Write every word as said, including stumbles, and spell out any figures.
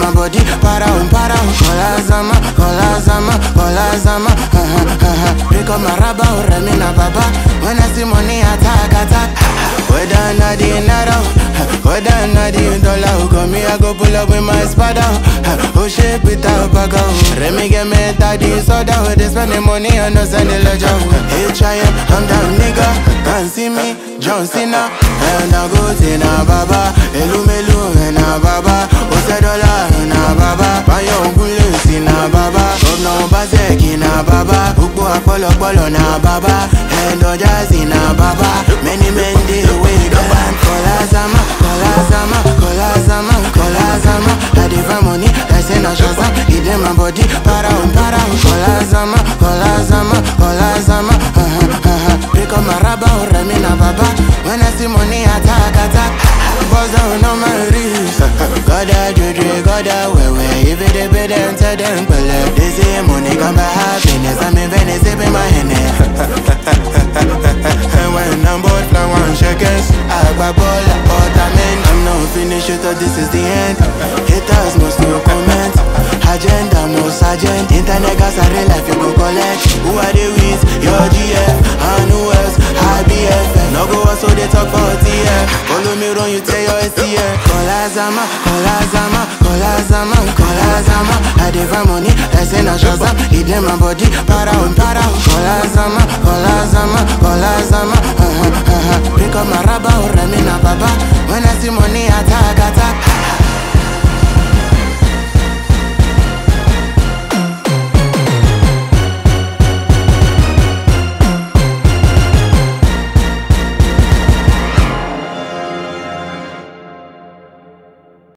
my body, para um, para um. Kola zama, kola zama, kola zama, ha ha ha ha. Pick up my rubber, oh, remi na baba. When I see money, attack, attack. Whether not the naira, whether not the dollar, come me I go pull up with my spada. Oh shit, without bag out. Remi get me daddy soda. They spend the money and no send the ledger. Hey try it, I'm down nigga. Can't see me, John Cena. And I go to na baba, elu melu na baba. Ose dollar na baba, payo bullet na baba. Governor Bazeki na baba, Ukbo Apollo Polo na baba, and Ojazi na baba. Many men they wake up and kola zama, kola zama, kola zama, kola zama. I divide money, I say na shazam. It in my body, para um, para um. Kola zama, kola zama, kola zama, ha ha ha ha. Pick up my rubber, oh, remi na baba. When I see money, attack, attack. Buzz down on my wrist. Goda juju, goda wewe. If it is better than tell them, but they say money come by happiness. I'm in Venice, sipping my Henny. And when I'm bored, fly one shekels. I buy ball, but I'm in. I'm not finished, thought this is the end. Haters must no comment. Agenda, no sergeant. Internet gas are real life, you go collect. Who are they with? Your G F. And who else? I B F. No go so they talk for T F. Follow me run, you tell your S T F. Kola zama, kola zama, kola zama, kola zama. I divide money, I say na shazam. It in my body, para um, para um. Kola zama, kola zama, kola zama, ha ha ha ha. Pick up my rubber, oh, remi na baba. When I see money,